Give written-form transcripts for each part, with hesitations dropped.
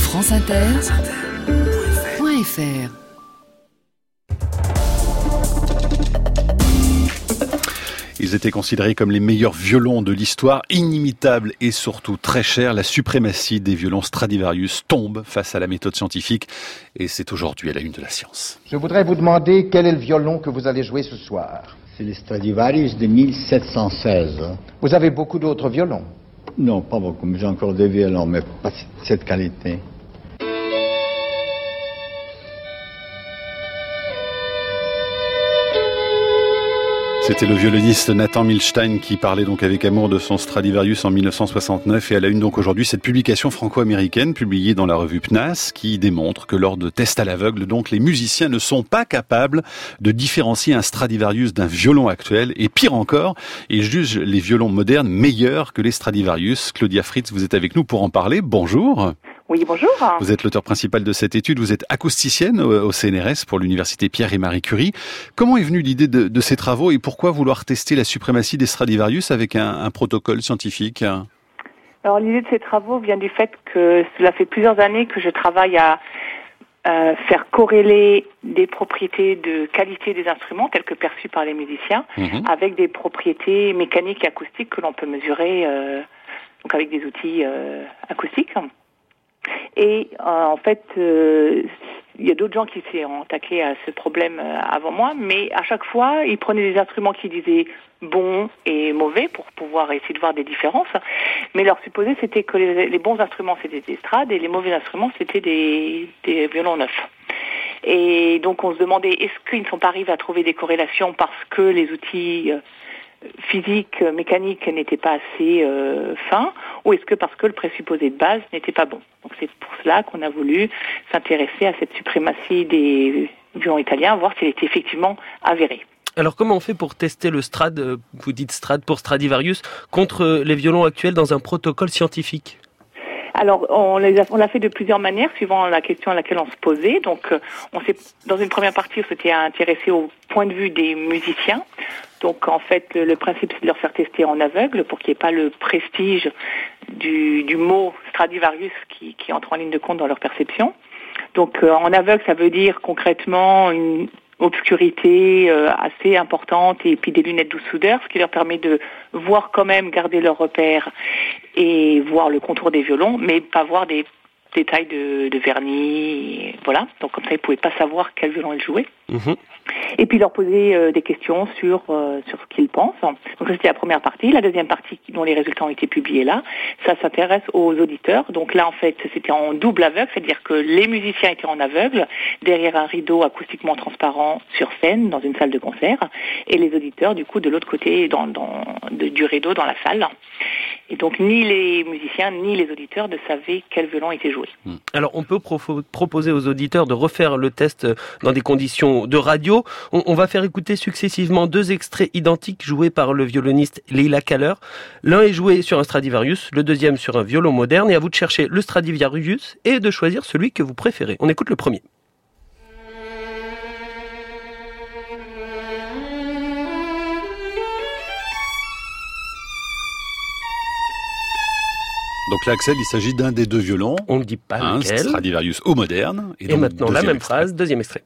franceinter.fr. Ils étaient considérés comme les meilleurs violons de l'histoire, inimitables et surtout très chers. La suprématie des violons Stradivarius tombe face à la méthode scientifique et c'est aujourd'hui à la une de la science. Je voudrais vous demander quel est le violon que vous allez jouer ce soir. C'est le Stradivarius de 1716. Vous avez beaucoup d'autres violons? Non, pas beaucoup, mais j'ai encore des violons, mais pas de cette qualité. C'était le violoniste Nathan Milstein qui parlait donc avec amour de son Stradivarius en 1969 et à la une donc aujourd'hui cette publication franco-américaine publiée dans la revue PNAS qui démontre que lors de tests à l'aveugle donc les musiciens ne sont pas capables de différencier un Stradivarius d'un violon actuel et pire encore, ils jugent les violons modernes meilleurs que les Stradivarius. Claudia Fritz, vous êtes avec nous pour en parler. Bonjour. Oui, bonjour. Vous êtes l'auteur principal de cette étude, vous êtes acousticienne au CNRS pour l'université Pierre et Marie Curie. Comment est venue l'idée de ces travaux et pourquoi vouloir tester la suprématie des Stradivarius avec un protocole scientifique? Alors l'idée de ces travaux vient du fait que cela fait plusieurs années que je travaille à faire corréler des propriétés de qualité des instruments tels que perçus par les musiciens avec des propriétés mécaniques et acoustiques que l'on peut mesurer donc avec des outils acoustiques. Et en fait, il y a d'autres gens qui s'y ont attaqués à ce problème avant moi, mais à chaque fois, ils prenaient des instruments qui disaient bons et mauvais pour pouvoir essayer de voir des différences. Mais leur supposé, c'était que les bons instruments, c'était des strades et les mauvais instruments, c'était des violons neufs. Et donc, on se demandait, est-ce qu'ils ne sont pas arrivés à trouver des corrélations parce que les outils physiques, mécaniques n'étaient pas assez fins, ou est-ce que parce que le présupposé de base n'était pas bon? Donc c'est pour cela qu'on a voulu s'intéresser à cette suprématie des violons italiens, voir si elle était effectivement avérée. Alors comment on fait pour tester le Strad, vous dites Strad pour Stradivarius, contre les violons actuels dans un protocole scientifique? Alors, on l'a fait de plusieurs manières, suivant la question à laquelle on se posait. Donc, dans une première partie, on s'était intéressé au point de vue des musiciens. Donc, en fait, le principe, c'est de leur faire tester en aveugle pour qu'il n'y ait pas le prestige du mot Stradivarius qui entre en ligne de compte dans leur perception. Donc, en aveugle, ça veut dire concrètement une obscurité assez importante et puis des lunettes douce soudeur, ce qui leur permet de voir quand même, garder leurs repères et voir le contour des violons, mais pas voir des détails de vernis, voilà. Donc comme ça, ils ne pouvaient pas savoir quel violon ils jouaient. Et puis leur poser des questions sur ce qu'ils pensent. Donc ça, c'était la première partie. La deuxième partie, dont les résultats ont été publiés là, ça s'intéresse aux auditeurs. Donc là, en fait, c'était en double aveugle, c'est-à-dire que les musiciens étaient en aveugle, derrière un rideau acoustiquement transparent sur scène, dans une salle de concert, et les auditeurs, du coup, de l'autre côté du rideau dans la salle. Et donc, ni les musiciens, ni les auditeurs ne savaient quel violon était joué. Alors, on peut proposer aux auditeurs de refaire le test dans des conditions de radio. On va faire écouter successivement 2 extraits identiques joués par le violoniste Leila Kahler. L'un est joué sur un Stradivarius, le deuxième sur un violon moderne. Et à vous de chercher le Stradivarius et de choisir celui que vous préférez. On écoute le premier. Donc là, Axel, il s'agit d'un des 2 violons. On ne dit pas lequel. Stradivarius au moderne. Et maintenant, la même phrase, deuxième extrait.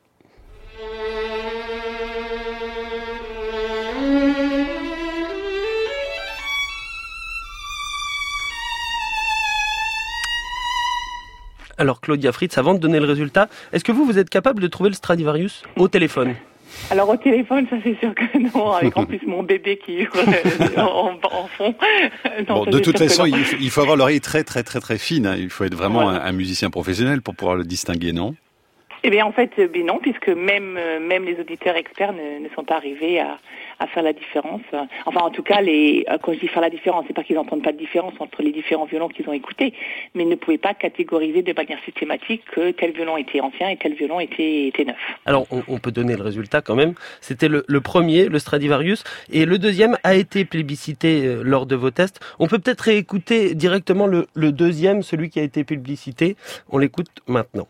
Alors, Claudia Fritz, avant de donner le résultat, est-ce que vous êtes capable de trouver le Stradivarius au téléphone? Alors au téléphone, ça c'est sûr que non, avec en plus mon bébé qui en fond. Non, bon, de toute façon, il faut avoir l'oreille très très très très fine. Hein. Il faut être vraiment un musicien professionnel pour pouvoir le distinguer, non? Eh bien en fait, non, puisque même les auditeurs experts ne sont pas arrivés à faire la différence. Enfin, en tout cas, quand je dis faire la différence, c'est pas qu'ils n'entendent pas de différence entre les différents violons qu'ils ont écoutés, mais ils ne pouvaient pas catégoriser de manière systématique que tel violon était ancien et tel violon était neuf. Alors, on peut donner le résultat quand même. C'était le premier, le Stradivarius, et le deuxième a été plébiscité lors de vos tests. On peut peut-être réécouter directement le deuxième, celui qui a été plébiscité. On l'écoute maintenant.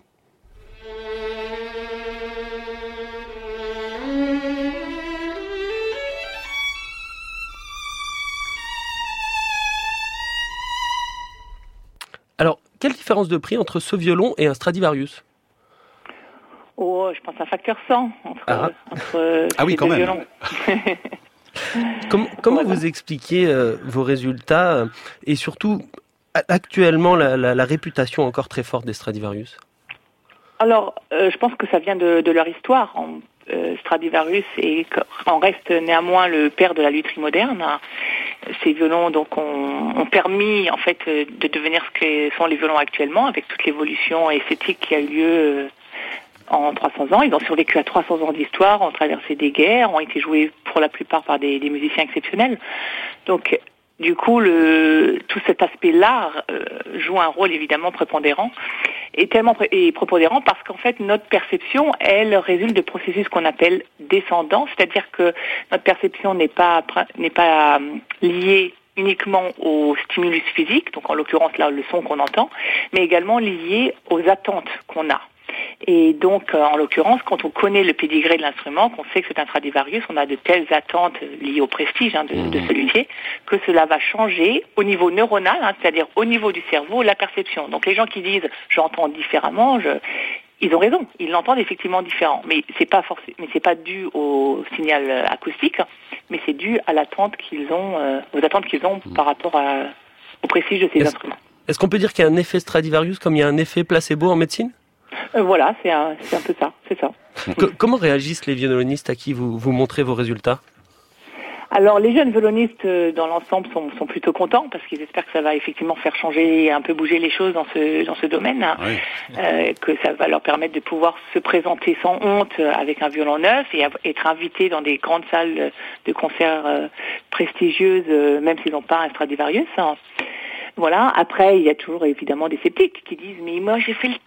Alors, quelle différence de prix entre ce violon et un Stradivarius ? Oh, je pense un facteur 100 entre oui, ces quand deux même. violons. Comment vous expliquez vos résultats et surtout actuellement la réputation encore très forte des Stradivarius ? Alors, je pense que ça vient de leur histoire. Stradivarius en reste néanmoins le père de la lutherie moderne. Ces violons donc ont permis en fait de devenir ce que sont les violons actuellement, avec toute l'évolution esthétique qui a eu lieu en 300 ans. Ils ont survécu à 300 ans d'histoire, ont traversé des guerres, ont été joués pour la plupart par des musiciens exceptionnels. Donc, du coup, tout cet aspect-là joue un rôle évidemment prépondérant, et prépondérant parce qu'en fait, notre perception, elle résulte de processus qu'on appelle descendants, c'est-à-dire que notre perception n'est pas liée uniquement au stimulus physique, donc en l'occurrence là le son qu'on entend, mais également liée aux attentes qu'on a. Et donc, en l'occurrence, quand on connaît le pédigré de l'instrument, qu'on sait que c'est un Stradivarius, on a de telles attentes liées au prestige de celui-ci, que cela va changer au niveau neuronal, c'est-à-dire au niveau du cerveau, la perception. Donc les gens qui disent « j'entends différemment », ils ont raison, ils l'entendent effectivement différent. Mais c'est pas dû au signal acoustique, mais c'est dû à l'attente qu'ils ont, aux attentes qu'ils ont par rapport au prestige de ces instruments. Est-ce qu'on peut dire qu'il y a un effet Stradivarius comme il y a un effet placebo en médecine ? Voilà, c'est un peu ça, c'est ça. Comment réagissent les violonistes à qui vous montrez vos résultats ? Alors, les jeunes violonistes, dans l'ensemble, sont plutôt contents parce qu'ils espèrent que ça va effectivement faire changer, un peu bouger les choses dans ce domaine, oui. Que ça va leur permettre de pouvoir se présenter sans honte avec un violon neuf et être invités dans des grandes salles de concert prestigieuses, même s'ils n'ont pas un Stradivarius. Voilà. Après, il y a toujours évidemment des sceptiques qui disent mais moi j'ai fait le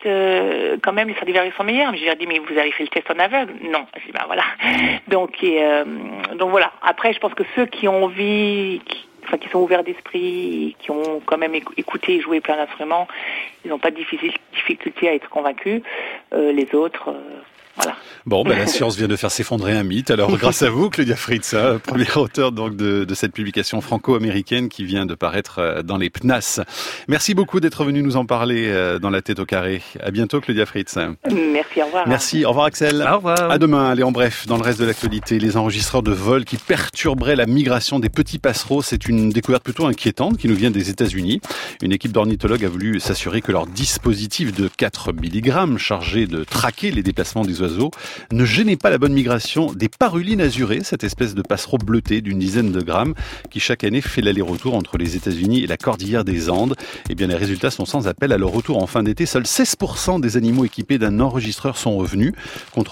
test, quand même les Stradivarius sont meilleurs. Mais je leur dis mais vous avez fait le test en aveugle ? Non. Je dis ben voilà. Donc voilà. Après, je pense que ceux qui ont envie, qui sont ouverts d'esprit, qui ont quand même écouté et joué plein d'instruments, ils n'ont pas de difficulté à être convaincus. Les autres. Voilà. Bon, la science vient de faire s'effondrer un mythe. Alors, grâce à vous, Claudia Fritz, premier auteur donc de cette publication franco-américaine qui vient de paraître dans les PNAS. Merci beaucoup d'être venu nous en parler dans La Tête au Carré. À bientôt, Claudia Fritz. Merci, au revoir. Merci, au revoir Axel. Au revoir. À demain. Allez, en bref, dans le reste de l'actualité, les enregistreurs de vol qui perturberaient la migration des petits passereaux, c'est une découverte plutôt inquiétante qui nous vient des États-Unis. Une équipe d'ornithologues a voulu s'assurer que leur dispositif de 4 mg chargé de traquer les déplacements des oiseaux ne gênait pas la bonne migration des parulines azurées, cette espèce de passereau bleuté d'une dizaine de grammes qui chaque année fait l'aller-retour entre les États-Unis et la cordillère des Andes. Eh bien, les résultats sont sans appel. À leur retour en fin d'été, seuls 16% des animaux équipés d'un enregistreur sont revenus, contre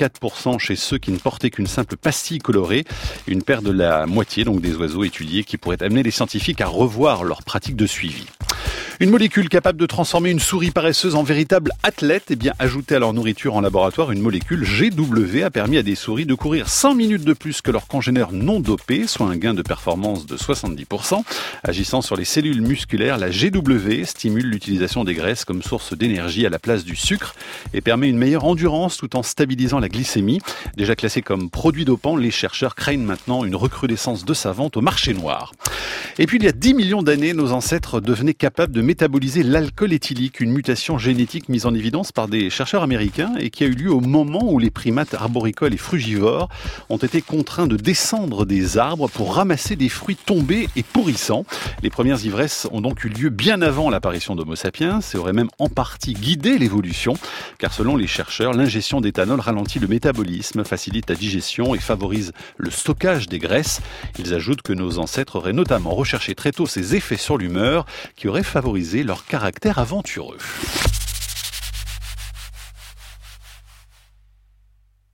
34% chez ceux qui ne portaient qu'une simple pastille colorée. Une perte de la moitié donc des oiseaux étudiés qui pourrait amener les scientifiques à revoir leur pratique de suivi. Une molécule capable de transformer une souris paresseuse en véritable athlète, eh bien, ajoutée à leur nourriture en laboratoire, une molécule GW a permis à des souris de courir 100 minutes de plus que leurs congénères non dopés, soit un gain de performance de 70%. Agissant sur les cellules musculaires, la GW stimule l'utilisation des graisses comme source d'énergie à la place du sucre et permet une meilleure endurance tout en stabilisant la glycémie. Déjà classé comme produit dopant, les chercheurs craignent maintenant une recrudescence de sa vente au marché noir. Et puis, il y a 10 millions d'années, nos ancêtres devenaient capables de métaboliser l'alcool éthylique, une mutation génétique mise en évidence par des chercheurs américains et qui a eu lieu au moment où les primates arboricoles et frugivores ont été contraints de descendre des arbres pour ramasser des fruits tombés et pourrissants. Les premières ivresses ont donc eu lieu bien avant l'apparition d'Homo sapiens et auraient même en partie guidé l'évolution, car selon les chercheurs, l'ingestion d'éthanol ralentit le métabolisme, facilite la digestion et favorise le stockage des graisses. Ils ajoutent que nos ancêtres auraient notamment recherché très tôt ces effets sur l'humeur qui auraient favorisé leur caractère aventureux.